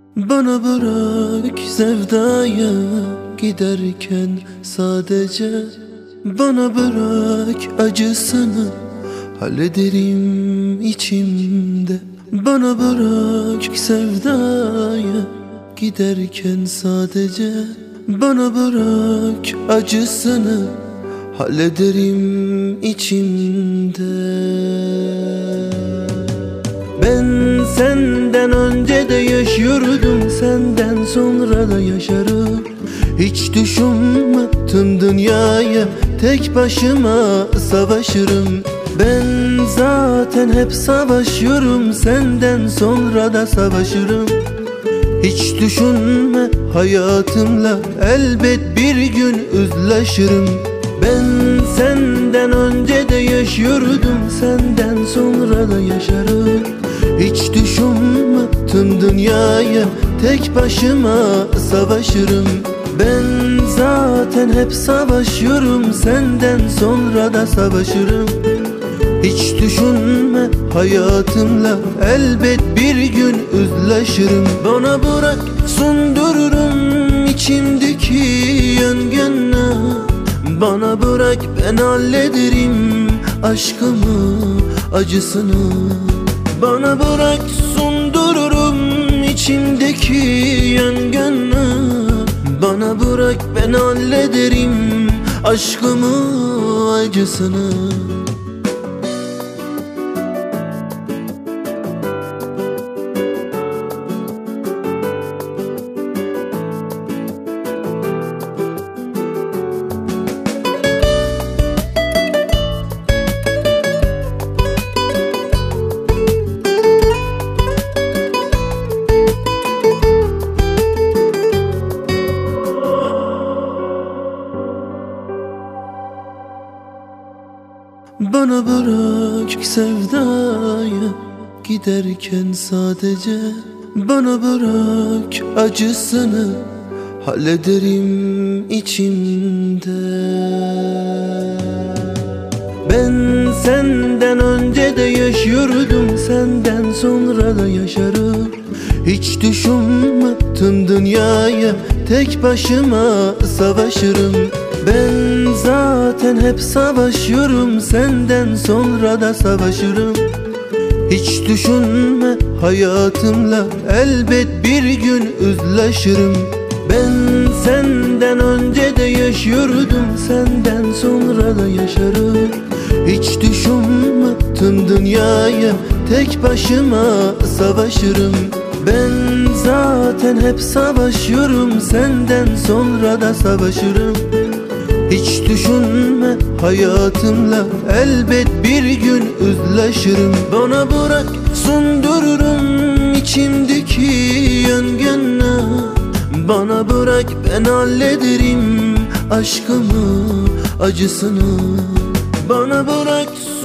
Bana bırak sevdaya giderken sadece. Bana bırak acısını hallederim içimde. Bana bırak sevdaya giderken sadece. Bana bırak acısını hallederim içimde. Ben senden önce de yaşıyordum, senden sonra da yaşarım. Hiç düşünme tüm dünyaya tek başıma savaşırım. Ben zaten hep savaşıyorum, senden sonra da savaşırım. Hiç düşünme hayatımla elbet bir gün üzleşirim. Ben senden önce de yaşıyordum, senden sonra da yaşarım. Hiç düşünme tüm dünyaya tek başıma savaşırım. Ben zaten hep savaşıyorum, senden sonra da savaşırım. Hiç düşünme hayatımla elbet bir gün üzleşirim. Bana bırak sundururum içimdeki yangını. Bana bırak ben hallederim aşkımı, acısını. Bana bırak sundururum içimdeki yangını. Bana bırak ben hallederim aşkımı, acısını. Bana bırak sevdaya giderken sadece. Bana bırak acısını hallederim içimde. Ben senden önce de yaşıyordum, senden sonra da yaşarım. Hiç düşünme tüm dünyaya tek başıma savaşırım. Ben zaten hep savaşıyorum, senden sonra da savaşırım. Hiç düşünme hayatımla elbet bir gün üzleşirim. Ben senden önce de yaşıyordum, senden sonra da yaşarım. Hiç düşünme tüm dünyaya tek başıma savaşırım. Ben zaten hep savaşıyorum, senden sonra da savaşırım. Hiç düşünme hayatımla elbet bir gün üzleşirim. Bana bırak sundururum içimdeki yangını. Bana bırak ben hallederim aşkımı, acısını. Bana bırak